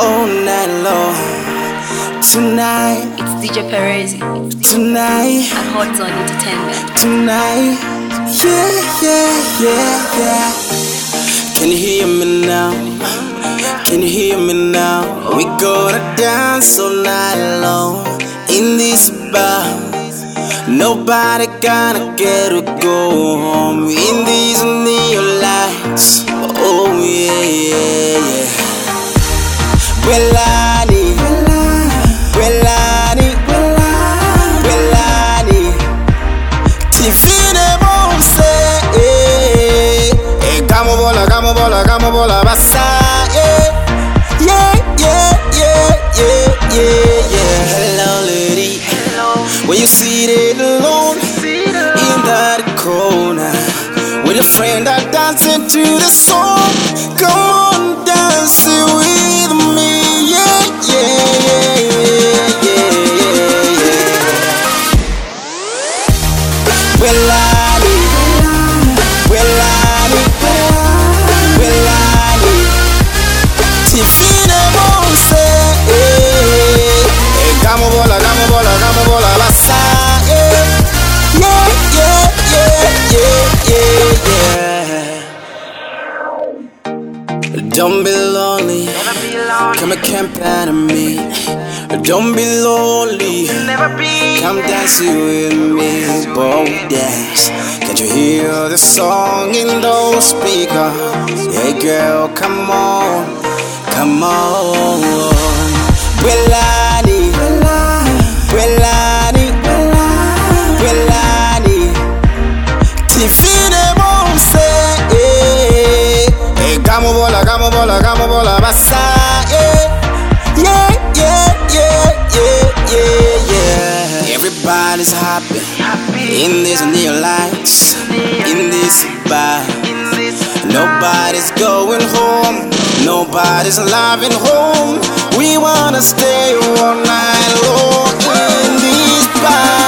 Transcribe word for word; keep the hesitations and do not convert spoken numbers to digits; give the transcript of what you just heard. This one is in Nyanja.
all night long. Tonight, It's D J Perez tonight, and Hot Zone Entertainment. tonight. Yeah, yeah, yeah, yeah. Can you hear me now? Can you hear me now? We gonna dance all night long in this bar. Nobody gonna get to go home in these neon lights. Oh yeah, yeah, yeah. Welani, Welani, Welani. Tifine bonse, eh. Gamo bola, gamo bola, gamo bola, basa, yeah, yeah, yeah, yeah, yeah, yeah, yeah. Hello, lady. When you seated alone in that corner with your friend are dancing to the song. Come on, dance with me, yeah, yeah, yeah, yeah, yeah, yeah. Welani, Welani, Welani. Tifine bonse, eh. Gamo bola, gamo bola, gamo bola, basa, yeah, yeah, yeah, yeah, yeah, yeah, yeah. Don't be lonely, come and camp out of me. Don't be lonely, come dance with me, boy, dance. Can't you hear the song in those speakers? Hey girl, come on, come on. Welani, Welani, Welani. Tifine bonse, eh. Hey, gamo bola, gamo bola, gamo bola, basa, yeah, yeah, yeah, yeah, yeah, yeah, yeah. Everybody's happy in these neon lights, in this bar. Nobody's going home, nobody's living home. We wanna stay all night long in this bar.